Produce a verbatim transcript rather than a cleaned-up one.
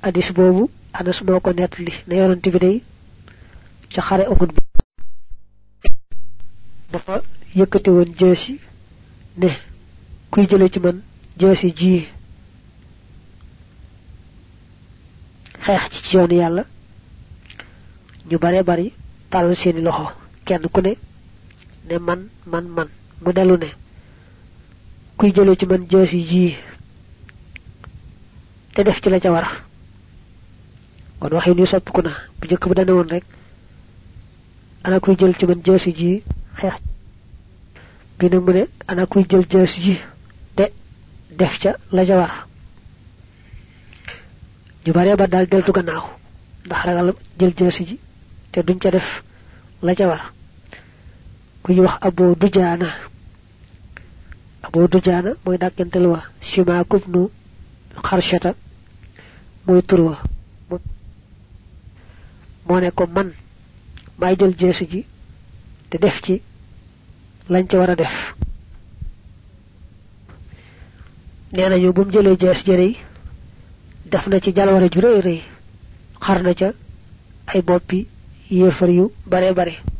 hadis bobu Anas moko netli ne yonent bi day ci xare Uhud bi dafa yëkëti won jësi ne kuy jëlé ci man jësi ji xex ci yoonu yalla ñu bare bari tal seeni loxo kenn ku ne ne man man man mu delu ne kuy jëlé ci man jësi ji te def ci la ca war kon waxi ñu soppi ku na bu jëk bu dana won rek ana kuy jël ci man jësi ji xex bi nak mu ne ana kuy jël jësi ji te def ca la ca war ñu bare ba dal deltu gannaaw ndax ragal jël jësi ji te duñ ca def la ca war ku ñu wax Abu Dujana Abu Dujana moy dakentel wa Sima kubnu Kharshata moy turwa mo ne ko man may jël jësi ji te def ci lañ ci wara def neena ñu bu mu jëlé jëss jëri def na ci jalwara ju reey reey xar na ca ay boppi yéefar yu bare bare